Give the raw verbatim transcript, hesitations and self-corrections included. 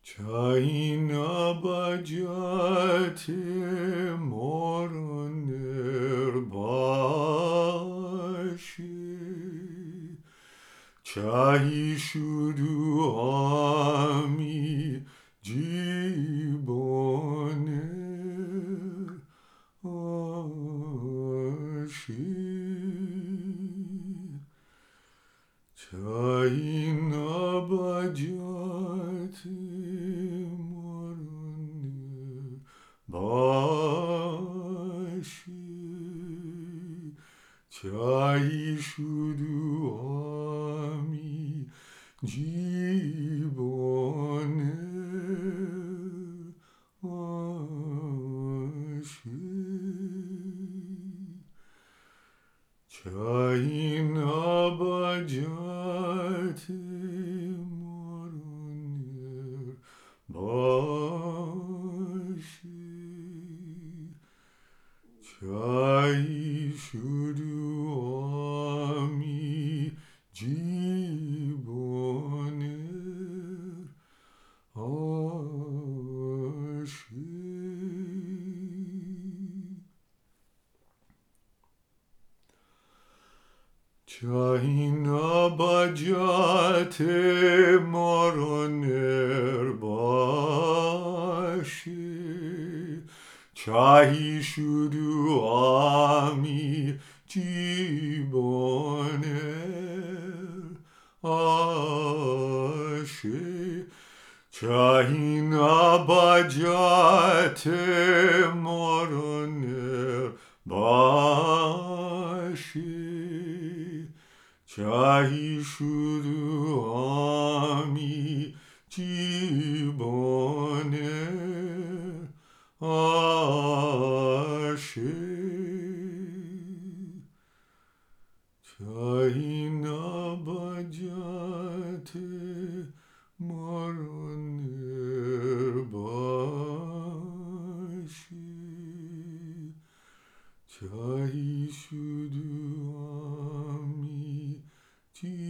چای نبجات مارانر باشی چای شدو آمی جیبانه آشی چای نبجات مارانه باشی چای شدو آمی جیبانه آشی چای نبجات مارانر باشی چای شدو آمی جیبانه آشی چای نبجات مارانر باشی چای شدو آمی جیبانه آشی چای نبجات مارانر باشی چای شدو آمی جیبانه آشی چای نبجات مارانر باشی چای شدو آمی جیبانه